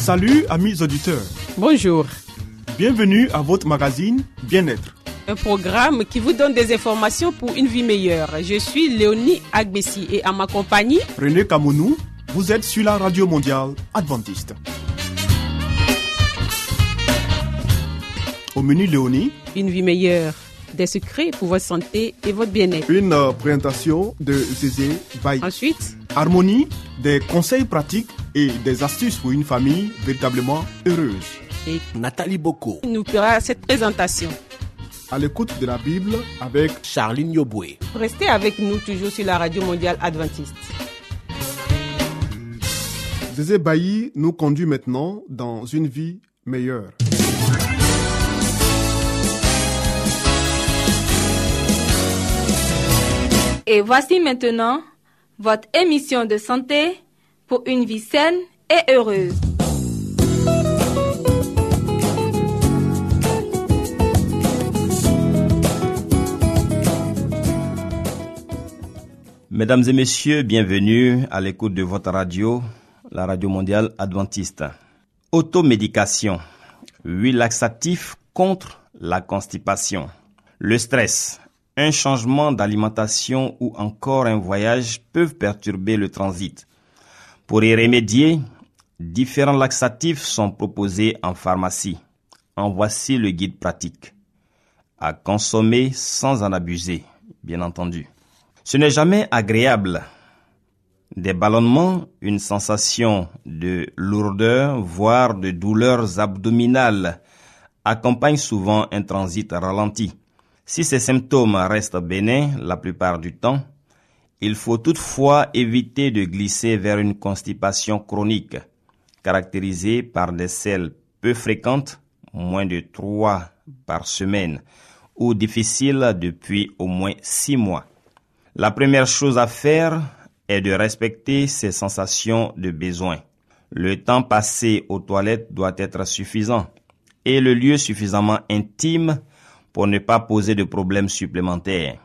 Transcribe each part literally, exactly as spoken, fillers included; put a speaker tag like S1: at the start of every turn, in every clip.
S1: Salut amis auditeurs.
S2: Bonjour.
S1: Bienvenue à votre magazine Bien-être.
S2: Un programme qui vous donne des informations pour une vie meilleure. Je suis Léonie Agbessi et à ma compagnie,
S1: René Kamounou, vous êtes sur la radio mondiale adventiste. Au menu Léonie,
S2: une vie meilleure, des secrets pour votre santé et votre bien-être.
S1: Une euh, présentation de Zézé Baye.
S2: Ensuite,
S1: Harmonie, des conseils pratiques et des astuces pour une famille véritablement heureuse.
S2: Et
S3: Nathalie Boko
S2: nous fera cette présentation.
S1: À l'écoute de la Bible avec
S3: Charline Yoboué.
S2: Restez avec nous toujours sur la radio mondiale adventiste.
S1: Zézé Baye nous conduit maintenant dans une vie meilleure.
S4: Et voici maintenant votre émission de santé pour une vie saine et heureuse.
S5: Mesdames et messieurs, bienvenue à l'écoute de votre radio, la radio mondiale adventiste. Automédication, huit laxatifs contre la constipation. Le stress, un changement d'alimentation ou encore un voyage peuvent perturber le transit. Pour y remédier, différents laxatifs sont proposés en pharmacie. En voici le guide pratique. À consommer sans en abuser, bien entendu. Ce n'est jamais agréable. Des ballonnements, une sensation de lourdeur, voire de douleurs abdominales, accompagnent souvent un transit ralenti. Si ces symptômes restent bénins la plupart du temps, il faut toutefois éviter de glisser vers une constipation chronique, caractérisée par des selles peu fréquentes, moins de trois par semaine, ou difficiles depuis au moins six mois. La première chose à faire est de respecter ces sensations de besoin. Le temps passé aux toilettes doit être suffisant et le lieu suffisamment intime pour ne pas poser de problèmes supplémentaires.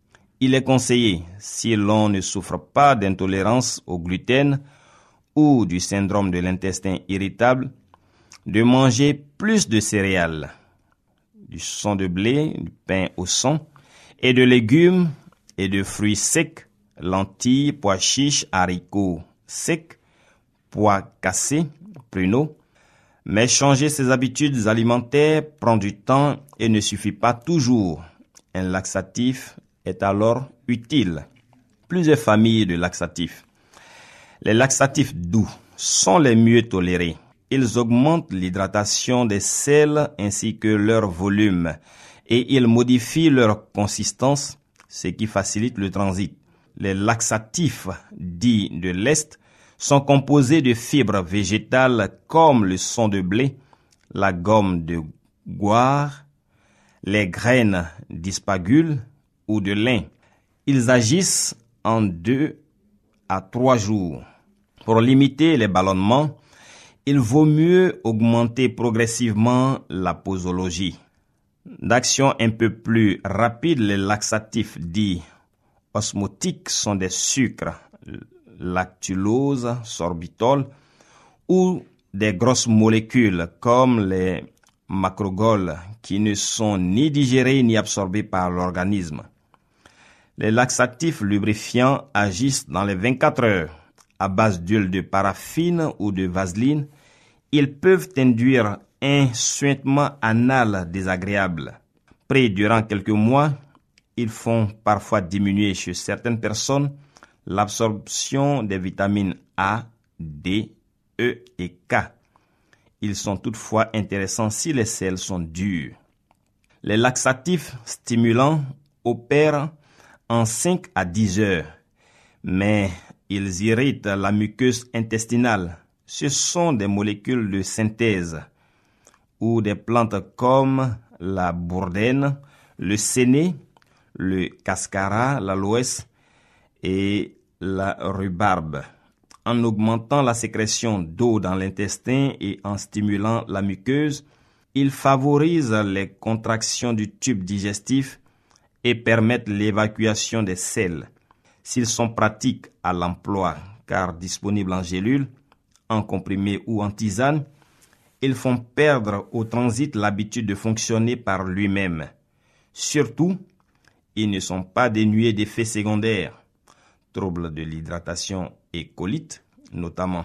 S5: Il est conseillé, si l'on ne souffre pas d'intolérance au gluten ou du syndrome de l'intestin irritable, de manger plus de céréales, du son de blé, du pain au son, et de légumes et de fruits secs, lentilles, pois chiches, haricots secs, pois cassés, pruneaux. Mais changer ses habitudes alimentaires prend du temps et ne suffit pas toujours. Un laxatif est alors utile. Plusieurs familles de laxatifs. Les laxatifs doux sont les mieux tolérés. Ils augmentent l'hydratation des selles ainsi que leur volume et ils modifient leur consistance, ce qui facilite le transit. Les laxatifs dits de l'Est sont composés de fibres végétales comme le son de blé, la gomme de goire, les graines d'ispagule ou de lin. Ils agissent en deux à trois jours. Pour limiter les ballonnements, il vaut mieux augmenter progressivement la posologie. D'action un peu plus rapide, les laxatifs dits osmotiques sont des sucres, lactulose, sorbitol, ou des grosses molécules comme les macrogoles qui ne sont ni digérées ni absorbées par l'organisme. Les laxatifs lubrifiants agissent dans les vingt-quatre heures. À base d'huile de paraffine ou de vaseline, ils peuvent induire un suintement anal désagréable. Pris durant quelques mois, ils font parfois diminuer chez certaines personnes l'absorption des vitamines A, D, E et K. Ils sont toutefois intéressants si les selles sont dures. Les laxatifs stimulants opèrent en cinq à dix heures, mais ils irritent la muqueuse intestinale. Ce sont des molécules de synthèse ou des plantes comme la bourdaine, le séné, le cascara, l'aloès et la rhubarbe. En augmentant la sécrétion d'eau dans l'intestin et en stimulant la muqueuse, ils favorisent les contractions du tube digestif et permettent l'évacuation des selles. S'ils sont pratiques à l'emploi, car disponibles en gélule, en comprimé ou en tisane, ils font perdre au transit l'habitude de fonctionner par lui-même. Surtout, ils ne sont pas dénués d'effets secondaires, troubles de l'hydratation et colites notamment.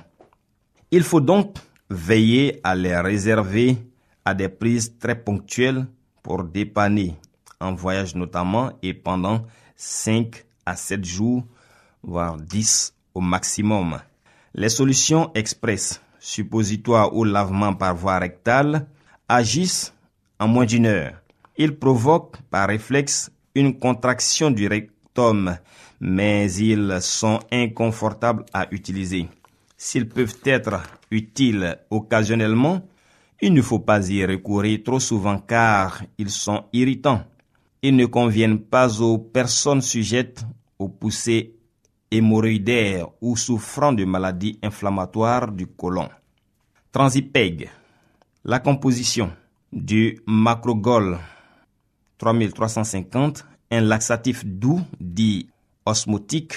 S5: Il faut donc veiller à les réserver à des prises très ponctuelles pour dépanner en voyage notamment et pendant cinq à sept jours, voire dix au maximum. Les solutions express, suppositoires ou lavement par voie rectale, agissent en moins d'une heure. Ils provoquent par réflexe une contraction du rectum, mais ils sont inconfortables à utiliser. S'ils peuvent être utiles occasionnellement, il ne faut pas y recourir trop souvent car ils sont irritants. Ils ne conviennent pas aux personnes sujettes aux poussées hémorroïdaires ou souffrant de maladies inflammatoires du côlon. Transipeg. La composition du macrogol trois mille trois cent cinquante, un laxatif doux dit osmotique,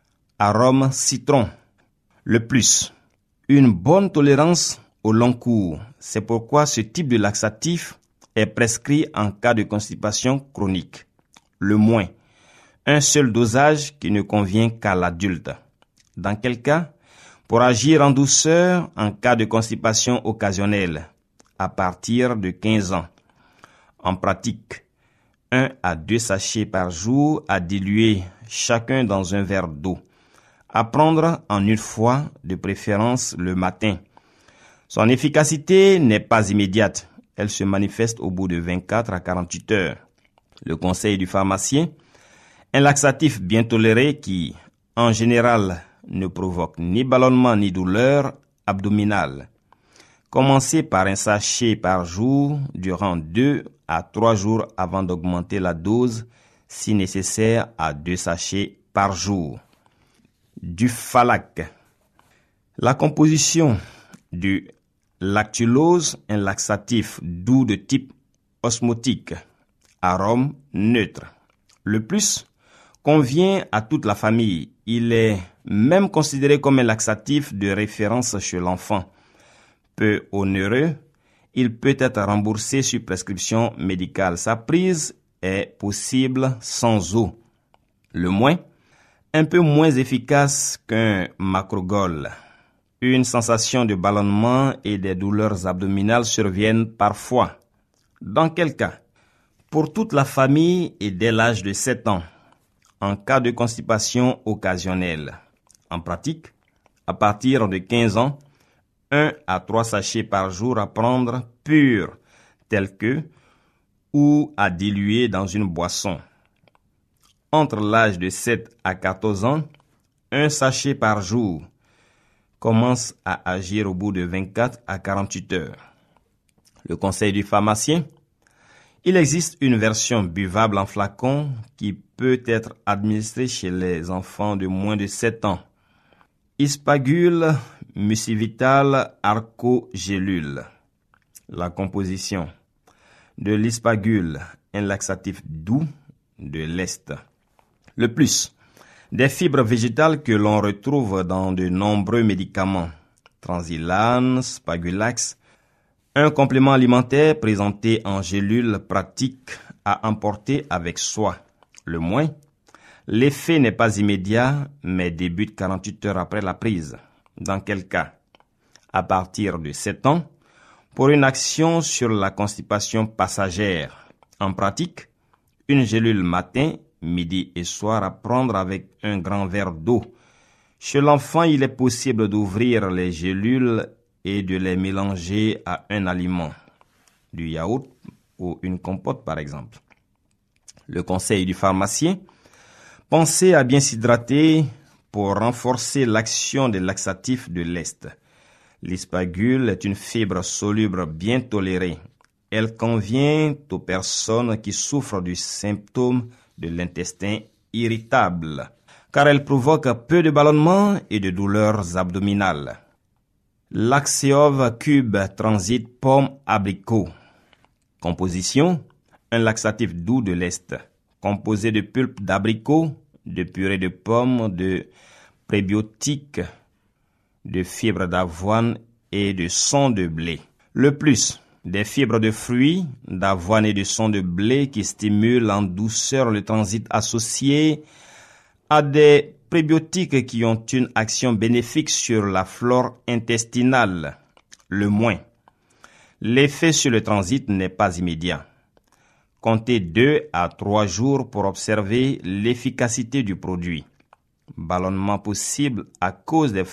S5: arôme citron. Le plus, une bonne tolérance au long cours. C'est pourquoi ce type de laxatif est prescrit en cas de constipation chronique. Le moins, un seul dosage qui ne convient qu'à l'adulte. Dans quel cas? Pour agir en douceur en cas de constipation occasionnelle, à partir de quinze ans. En pratique, un à deux sachets par jour à diluer chacun dans un verre d'eau. À prendre en une fois, de préférence le matin. Son efficacité n'est pas immédiate. Elle se manifeste au bout de vingt-quatre à quarante-huit heures. Le conseil du pharmacien, un laxatif bien toléré qui, en général, ne provoque ni ballonnement ni douleur abdominale. Commencez par un sachet par jour durant deux à trois jours avant d'augmenter la dose, si nécessaire, à deux sachets par jour. Du Falac. La composition du lactulose, un laxatif doux de type osmotique, arôme neutre. Le plus convient à toute la famille. Il est même considéré comme un laxatif de référence chez l'enfant. Peu onéreux, il peut être remboursé sur prescription médicale. Sa prise est possible sans eau. Le moins, un peu moins efficace qu'un macrogol. Une sensation de ballonnement et des douleurs abdominales surviennent parfois. Dans quel cas? Pour toute la famille et dès l'âge de sept ans, en cas de constipation occasionnelle. En pratique, à partir de quinze ans, un à trois sachets par jour à prendre pur, tel que, ou à diluer dans une boisson. Entre l'âge de sept à quatorze ans, un sachet par jour commence à agir au bout de vingt-quatre à quarante-huit heures. Le conseil du pharmacien, il existe une version buvable en flacon qui peut être administrée chez les enfants de moins de sept ans. Ispagule, Mucivital, Arcogélule. La composition de l'ispagule, un laxatif doux de l'Est. Le plus, des fibres végétales que l'on retrouve dans de nombreux médicaments. Transilane, Spagulax, un complément alimentaire présenté en gélule pratique à emporter avec soi. Le moins, l'effet n'est pas immédiat, mais débute quarante-huit heures après la prise. Dans quel cas? À partir de sept ans, pour une action sur la constipation passagère. En pratique, une gélule matin, midi et soir à prendre avec un grand verre d'eau. Chez l'enfant, il est possible d'ouvrir les gélules et de les mélanger à un aliment, du yaourt ou une compote par exemple. Le conseil du pharmacien, pensez à bien s'hydrater pour renforcer l'action des laxatifs de l'Est. L'ispagule est une fibre soluble bien tolérée. Elle convient aux personnes qui souffrent du symptôme de l'intestin irritable, car elle provoque peu de ballonnements et de douleurs abdominales. Laxeov cube transit pomme abricot. Composition, un laxatif doux de l'Est, composé de pulpe d'abricot, de purée de pommes, de prébiotiques, de fibres d'avoine et de son de blé. Le plus, des fibres de fruits, d'avoine et de son de blé qui stimulent en douceur le transit associé à des prébiotiques qui ont une action bénéfique sur la flore intestinale. Le moins, l'effet sur le transit n'est pas immédiat. Comptez deux à trois jours pour observer l'efficacité du produit. Ballonnement possible à cause des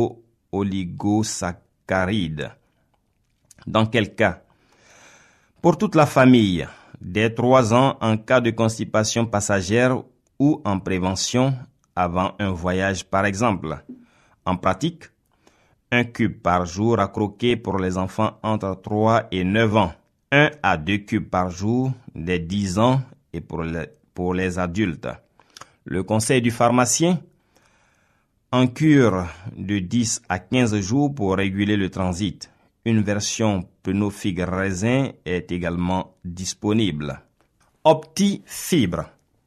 S5: fructo-oligosaccharides. Dans quel cas? Pour toute la famille, dès trois ans en cas de constipation passagère ou en prévention avant un voyage par exemple. En pratique, un cube par jour à croquer pour les enfants entre trois et neuf ans. un à deux cubes par jour dès dix ans et pour les, pour les adultes. Le conseil du pharmacien, en cure de dix à quinze jours pour réguler le transit. Une version pneu-figue raisin est également disponible. Opti-fibre.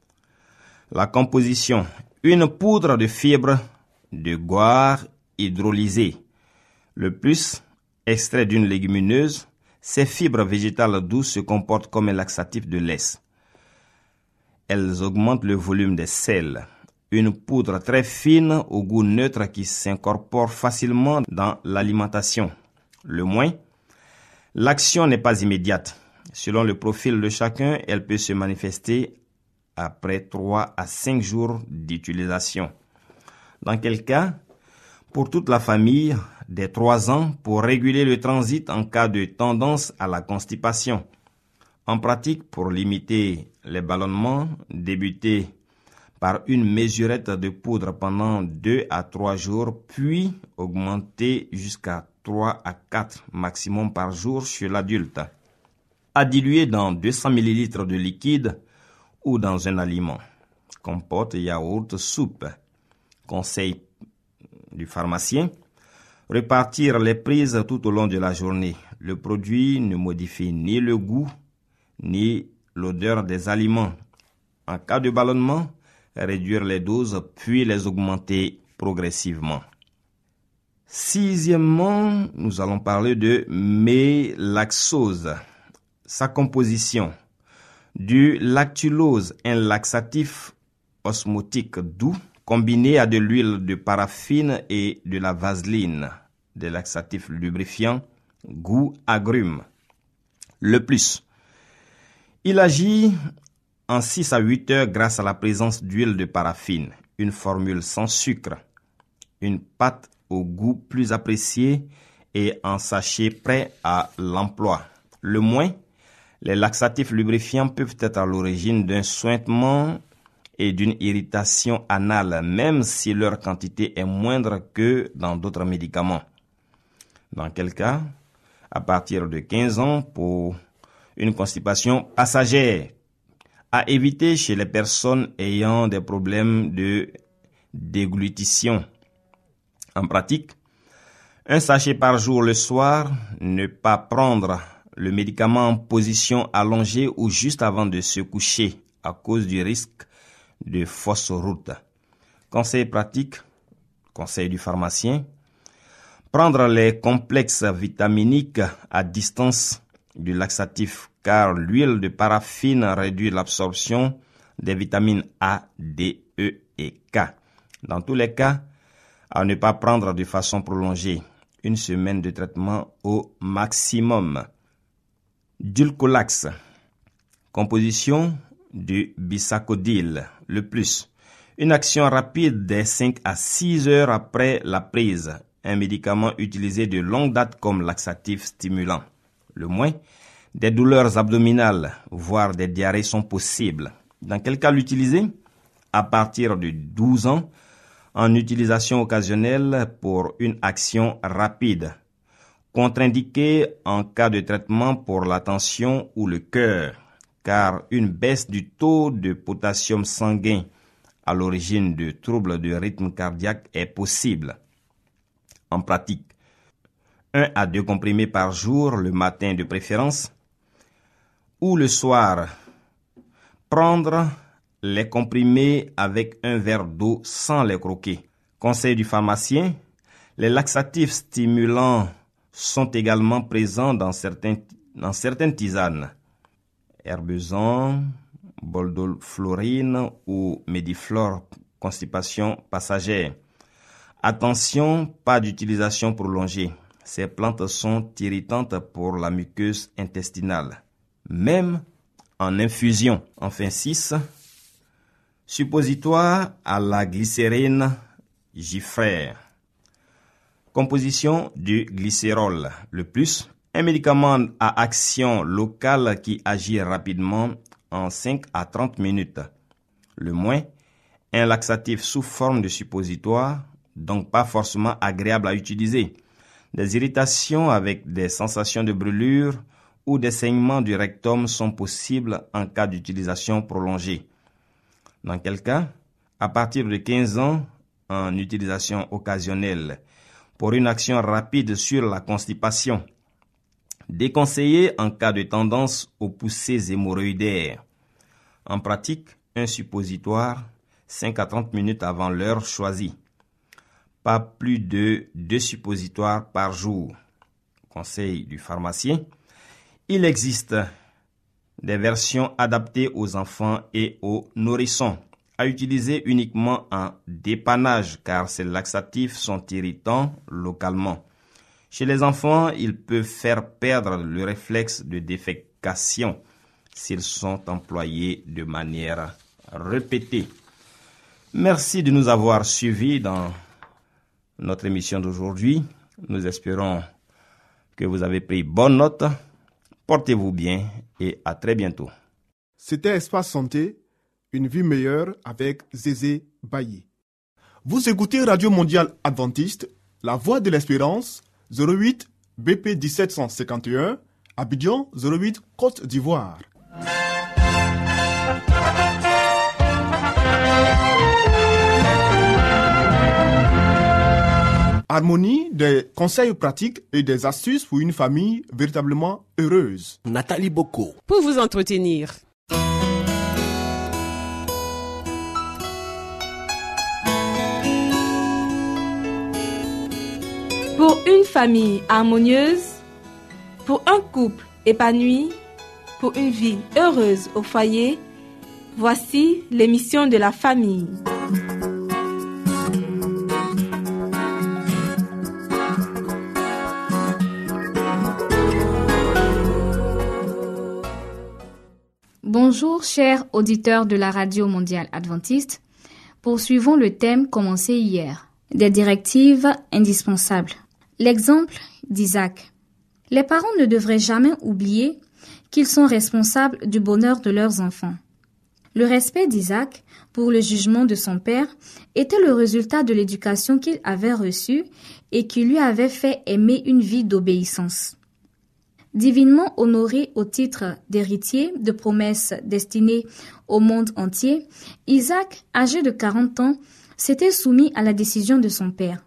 S5: La composition. Une poudre de fibres de goire hydrolysée. Le plus, extrait d'une légumineuse. Ces fibres végétales douces se comportent comme un laxatif de l'aise. Elles augmentent le volume des selles. Une poudre très fine au goût neutre qui s'incorpore facilement dans l'alimentation. Le moins, l'action n'est pas immédiate. Selon le profil de chacun, elle peut se manifester après trois à cinq jours d'utilisation. Dans quel cas, pour toute la famille, des trois ans pour réguler le transit en cas de tendance à la constipation. En pratique, pour limiter les ballonnements, débuter par une mesurette de poudre pendant deux à trois jours, puis augmenter jusqu'à trois à quatre maximum par jour chez l'adulte. À diluer dans deux cents millilitres de liquide ou dans un aliment. Compote, yaourt, soupe. Conseil du pharmacien. Répartir les prises tout au long de la journée. Le produit ne modifie ni le goût ni l'odeur des aliments. En cas de ballonnement, réduire les doses puis les augmenter progressivement. Sixièmement, nous allons parler de mélaxose. Sa composition. Du lactulose, un laxatif osmotique doux, combiné à de l'huile de paraffine et de la vaseline, des laxatifs lubrifiants, goût agrumes. Le plus, il agit en six à huit heures grâce à la présence d'huile de paraffine, une formule sans sucre, une pâte au goût plus apprécié et un sachet prêt à l'emploi. Le moins, les laxatifs lubrifiants peuvent être à l'origine d'un suintement et d'une irritation anale, même si leur quantité est moindre que dans d'autres médicaments. Dans quel cas, à partir de quinze ans, pour une constipation passagère, à éviter chez les personnes ayant des problèmes de déglutition. En pratique, un sachet par jour le soir, ne pas prendre le médicament en position allongée ou juste avant de se coucher à cause du risque de fausse route. Conseil pratique, conseil du pharmacien, prendre les complexes vitaminiques à distance du laxatif car l'huile de paraffine réduit l'absorption des vitamines A, D, E et K. Dans tous les cas, à ne pas prendre de façon prolongée, une semaine de traitement au maximum. Dulcolax, composition du bisacodyl, le plus. Une action rapide des cinq à six heures après la prise. Un médicament utilisé de longue date comme laxatif stimulant. Le moins, des douleurs abdominales, voire des diarrhées sont possibles. Dans quel cas l'utiliser? À partir de douze ans, en utilisation occasionnelle pour une action rapide. Contre-indiqué en cas de traitement pour la tension ou le cœur, car une baisse du taux de potassium sanguin à l'origine de troubles de rythme cardiaque est possible. En pratique, un à deux comprimés par jour, le matin de préférence, ou le soir. Prendre les comprimés avec un verre d'eau sans les croquer. Conseil du pharmacien, Les laxatifs stimulants sont également présents dans, certains, dans certaines tisanes. Herbezan, boldolflorine ou médiflore, constipation passagère. Attention, pas d'utilisation prolongée. Ces plantes sont irritantes pour la muqueuse intestinale, même en infusion. Enfin six. Suppositoire à la glycérine gifrère. Composition du glycérol. Le plus, un médicament à action locale qui agit rapidement en cinq à trente minutes. Le moins, un laxatif sous forme de suppositoire, donc pas forcément agréable à utiliser. Des irritations avec des sensations de brûlure ou des saignements du rectum sont possibles en cas d'utilisation prolongée. Dans quel cas, à partir de quinze ans, en utilisation occasionnelle, pour une action rapide sur la constipation. Déconseillé en cas de tendance aux poussées hémorroïdaires. En pratique, un suppositoire cinq à trente minutes avant l'heure choisie. Pas plus de deux suppositoires par jour. Conseil du pharmacien. Il existe des versions adaptées aux enfants et aux nourrissons, à utiliser uniquement en dépannage car ces laxatifs sont irritants localement. Chez les enfants, ils peuvent faire perdre le réflexe de défécation s'ils sont employés de manière répétée. Merci de nous avoir suivis dans notre émission d'aujourd'hui. Nous espérons que vous avez pris bonne note. Portez-vous bien et à très bientôt.
S1: C'était Espace Santé, une vie meilleure avec Zézé Bailly. Vous écoutez Radio Mondiale Adventiste, La Voix de l'Espérance, zéro huit B P dix-sept cent cinquante et un, Abidjan zéro huit, Côte d'Ivoire. Harmonie, des conseils pratiques et des astuces pour une famille véritablement heureuse.
S3: Nathalie Boko.
S2: Pour vous entretenir.
S4: Pour une famille harmonieuse, pour un couple épanoui, pour une vie heureuse au foyer, voici l'émission de la famille.
S6: Bonjour chers auditeurs de la Radio Mondiale Adventiste. Poursuivons le thème commencé hier, des directives indispensables. L'exemple d'Isaac. Les parents ne devraient jamais oublier qu'ils sont responsables du bonheur de leurs enfants. Le respect d'Isaac pour le jugement de son père était le résultat de l'éducation qu'il avait reçue et qui lui avait fait aimer une vie d'obéissance. Divinement honoré au titre d'héritier de promesses destinées au monde entier, Isaac, âgé de quarante ans, s'était soumis à la décision de son père.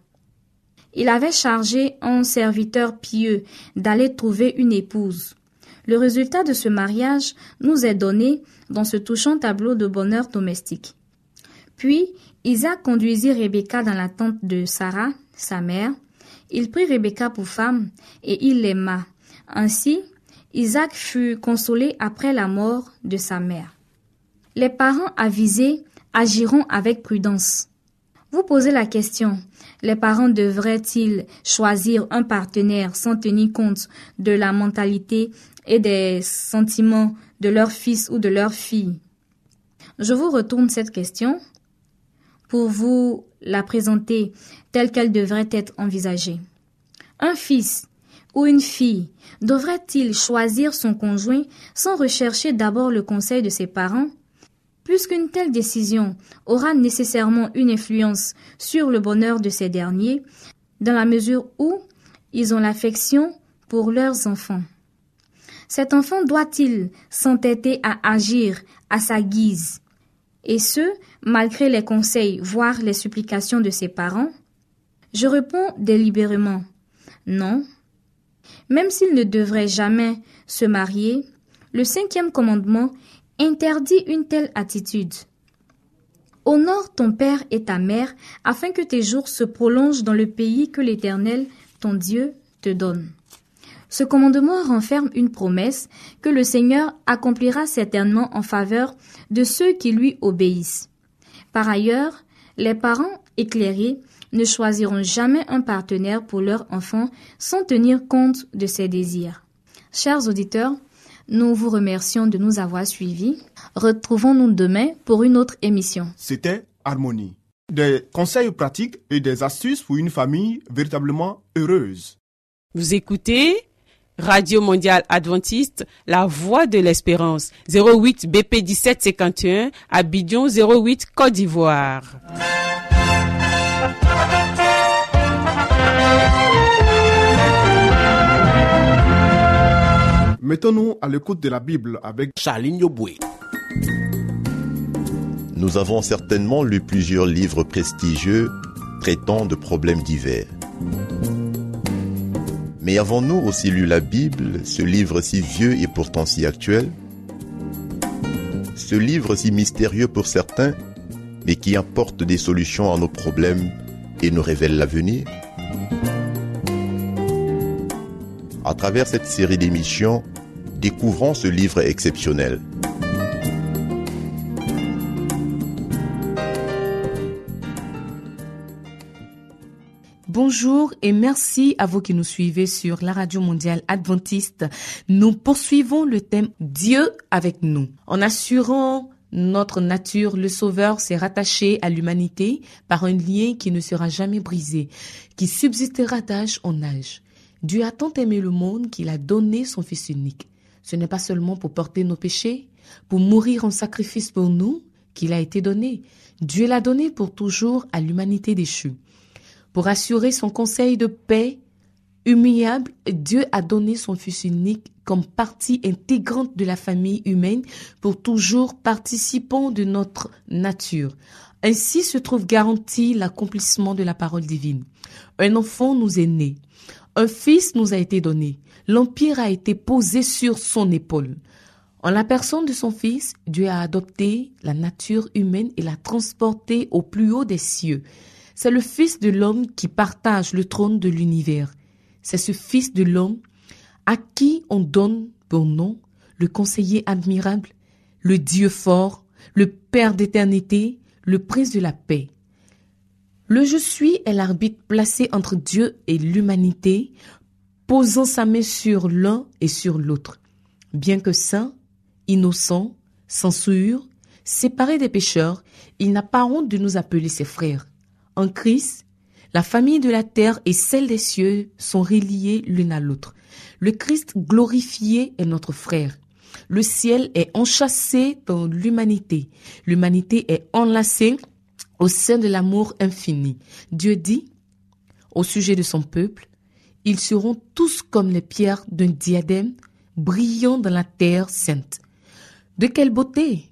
S6: Il avait chargé un serviteur pieux d'aller trouver une épouse. Le résultat de ce mariage nous est donné dans ce touchant tableau de bonheur domestique. Puis, Isaac conduisit Rebecca dans la tente de Sarah, sa mère. Il prit Rebecca pour femme et il l'aima. Ainsi, Isaac fut consolé après la mort de sa mère. Les parents avisés agiront avec prudence. Vous posez la question, les parents devraient-ils choisir un partenaire sans tenir compte de la mentalité et des sentiments de leur fils ou de leur fille? Je vous retourne cette question pour vous la présenter telle qu'elle devrait être envisagée. Un fils ou une fille devrait-il choisir son conjoint sans rechercher d'abord le conseil de ses parents? Puisqu'une telle décision aura nécessairement une influence sur le bonheur de ces derniers, dans la mesure où ils ont l'affection pour leurs enfants. Cet enfant doit-il s'entêter à agir à sa guise, et ce, malgré les conseils, voire les supplications de ses parents? Je réponds délibérément, non. Même s'il ne devrait jamais se marier, le cinquième commandement interdit une telle attitude. Honore ton père et ta mère, afin que tes jours se prolongent dans le pays que l'Éternel, ton Dieu, te donne. Ce commandement renferme une promesse que le Seigneur accomplira certainement en faveur de ceux qui lui obéissent. Par ailleurs, les parents éclairés ne choisiront jamais un partenaire pour leur enfant sans tenir compte de ses désirs. Chers auditeurs, nous vous remercions de nous avoir suivis. Retrouvons-nous demain pour une autre émission.
S1: C'était Harmonie. Des conseils pratiques et des astuces pour une famille véritablement heureuse.
S2: Vous écoutez Radio Mondiale Adventiste, la voix de l'espérance, zéro huit B P dix-sept cinquante et un, Abidjan zéro huit, Côte d'Ivoire.
S1: Mettons-nous à l'écoute de la Bible avec
S3: Charline Yoboué.
S7: Nous avons certainement lu plusieurs livres prestigieux traitant de problèmes divers. Mais avons-nous aussi lu la Bible, ce livre si vieux et pourtant si actuel? Ce livre si mystérieux pour certains, mais qui apporte des solutions à nos problèmes et nous révèle l'avenir? À travers cette série d'émissions, découvrons ce livre exceptionnel.
S8: Bonjour et merci à vous qui nous suivez sur la Radio Mondiale Adventiste. Nous poursuivons le thème Dieu avec nous. En assurant notre nature, le Sauveur s'est rattaché à l'humanité par un lien qui ne sera jamais brisé, qui subsistera d'âge en âge. Dieu a tant aimé le monde qu'il a donné son Fils unique. Ce n'est pas seulement pour porter nos péchés, pour mourir en sacrifice pour nous qu'il a été donné. Dieu l'a donné pour toujours à l'humanité déchue. Pour assurer son conseil de paix humiliable, Dieu a donné son Fils unique comme partie intégrante de la famille humaine pour toujours participant de notre nature. Ainsi se trouve garanti l'accomplissement de la parole divine. Un enfant nous est né. Un fils nous a été donné. L'empire a été posé sur son épaule. En la personne de son Fils, Dieu a adopté la nature humaine et l'a transportée au plus haut des cieux. C'est le Fils de l'homme qui partage le trône de l'univers. C'est ce Fils de l'homme à qui on donne pour nom le conseiller admirable, le Dieu fort, le Père d'éternité, le Prince de la paix. Le Je suis est l'arbitre placé entre Dieu et l'humanité, posant sa main sur l'un et sur l'autre. Bien que saint, innocent, sans souillure, séparé des pécheurs, il n'a pas honte de nous appeler ses frères. En Christ, la famille de la terre et celle des cieux sont reliées l'une à l'autre. Le Christ glorifié est notre frère. Le ciel est enchâssé dans l'humanité. L'humanité est enlacée au sein de l'amour infini. Dieu dit, au sujet de son peuple, ils seront tous comme les pierres d'un diadème, brillant dans la terre sainte. De quelle beauté!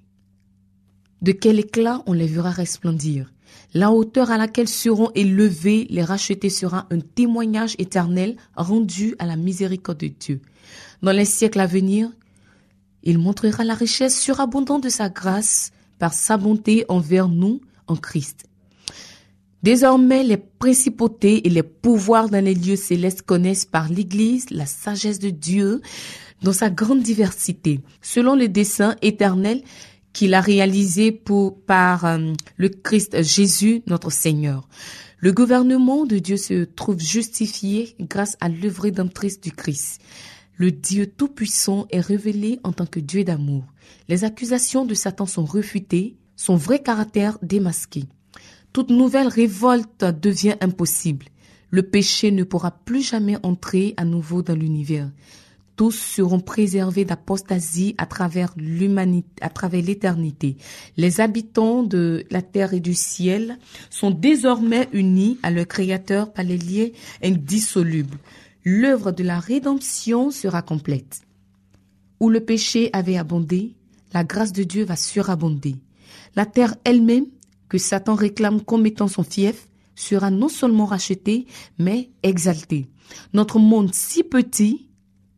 S8: De quel éclat on les verra resplendir! La hauteur à laquelle seront élevés les rachetés sera un témoignage éternel rendu à la miséricorde de Dieu. Dans les siècles à venir, il montrera la richesse surabondante de sa grâce par sa bonté envers nous en Christ. Désormais, les principautés et les pouvoirs dans les lieux célestes connaissent par l'Église la sagesse de Dieu dans sa grande diversité, selon le dessein éternel qu'il a réalisé pour, par euh, le Christ Jésus, notre Seigneur. Le gouvernement de Dieu se trouve justifié grâce à l'œuvre rédemptrice du Christ. Le Dieu Tout-Puissant est révélé en tant que Dieu d'amour. Les accusations de Satan sont réfutées, son vrai caractère démasqué. Toute nouvelle révolte devient impossible. Le péché ne pourra plus jamais entrer à nouveau dans l'univers. Tous seront préservés d'apostasie à travers l'humanité, à travers l'éternité. Les habitants de la terre et du ciel sont désormais unis à leur Créateur par les liens indissolubles. L'œuvre de la rédemption sera complète. Où le péché avait abondé, la grâce de Dieu va surabonder. La terre elle-même, que Satan réclame comme étant son fief, sera non seulement rachetée, mais exaltée. Notre monde si petit,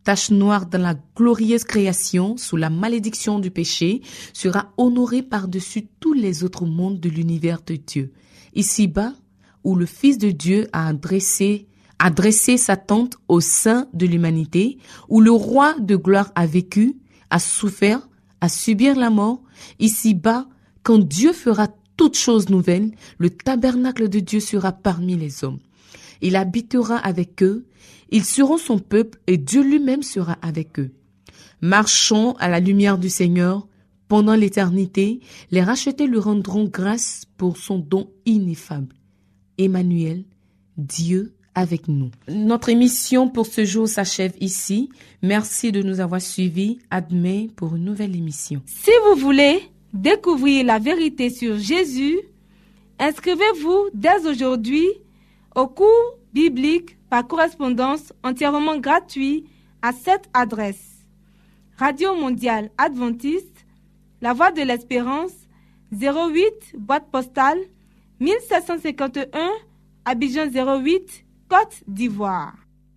S8: tache noire dans la glorieuse création, sous la malédiction du péché, sera honoré par-dessus tous les autres mondes de l'univers de Dieu. Ici-bas, où le Fils de Dieu a dressé, a dressé sa tente au sein de l'humanité, où le roi de gloire a vécu, a souffert, a subi la mort, ici-bas, quand Dieu fera toutes choses nouvelles, le tabernacle de Dieu sera parmi les hommes. Il habitera avec eux, ils seront son peuple et Dieu lui-même sera avec eux. Marchons à la lumière du Seigneur pendant l'éternité, les rachetés lui rendront grâce pour son don ineffable. Emmanuel, Dieu avec nous. Notre émission pour ce jour s'achève ici. Merci de nous avoir suivis. À demain pour une nouvelle émission.
S4: Si vous voulez découvrir la vérité sur Jésus, inscrivez-vous dès aujourd'hui au cours biblique par correspondance entièrement gratuit à cette adresse. Radio Mondiale Adventiste, La Voix de l'Espérance, zéro huit, boîte postale, mille sept cent cinquante et un, Abidjan zéro huit, Côte d'Ivoire.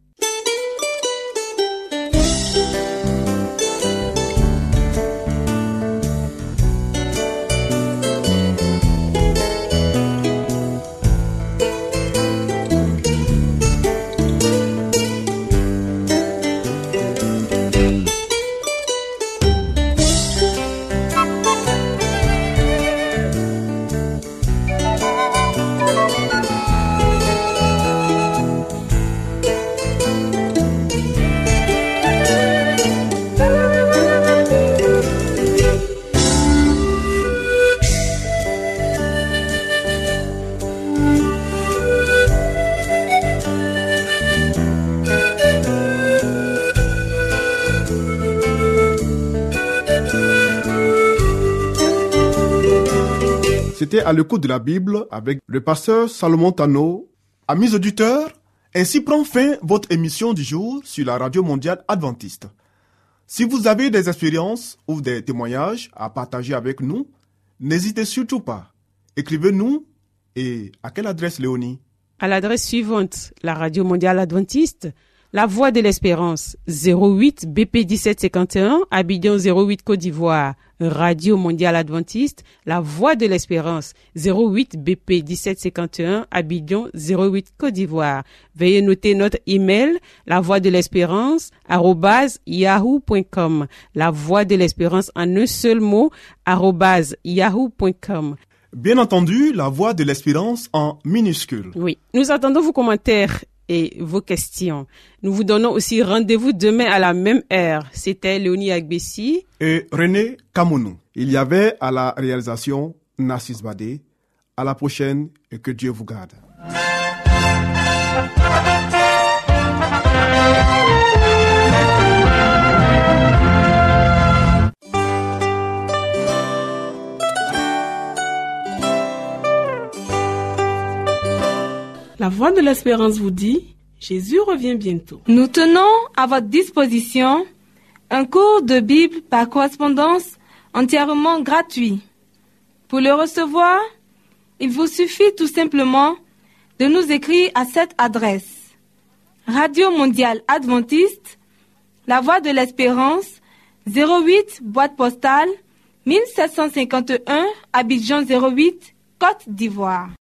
S1: C'était à l'écoute de la Bible avec le pasteur Salomon Tano. Amis auditeurs, ainsi prend fin votre émission du jour sur la Radio Mondiale Adventiste. Si vous avez des expériences ou des témoignages à partager avec nous, n'hésitez surtout pas. Écrivez-nous et à quelle adresse, Léonie?
S2: À l'adresse suivante, la Radio Mondiale Adventiste, La Voix de l'Espérance, zéro huit B P dix-sept cinquante et un, Abidjan zéro huit Côte d'Ivoire. Radio Mondiale Adventiste, La Voix de l'Espérance, zéro huit B P dix-sept cinquante et un, Abidjan zéro huit Côte d'Ivoire. Veuillez noter notre email, la voix de l'espérance, arobase yahoo point com. La Voix de l'Espérance en un seul mot, arobase yahoo point com.
S1: Bien entendu, La Voix de l'Espérance en minuscule.
S2: Oui, nous attendons vos commentaires et vos questions. Nous vous donnons aussi rendez-vous demain à la même heure. C'était Léonie Agbessi
S1: et René Kamounou. Il y avait à la réalisation Narcisse Badé. À la prochaine et que Dieu vous garde.
S9: La Voix de l'Espérance vous dit, Jésus revient bientôt.
S4: Nous tenons à votre disposition un cours de Bible par correspondance entièrement gratuit. Pour le recevoir, il vous suffit tout simplement de nous écrire à cette adresse. Radio Mondiale Adventiste, La Voix de l'Espérance, zéro huit, boîte postale, mille sept cent cinquante et un, Abidjan zéro huit, Côte d'Ivoire.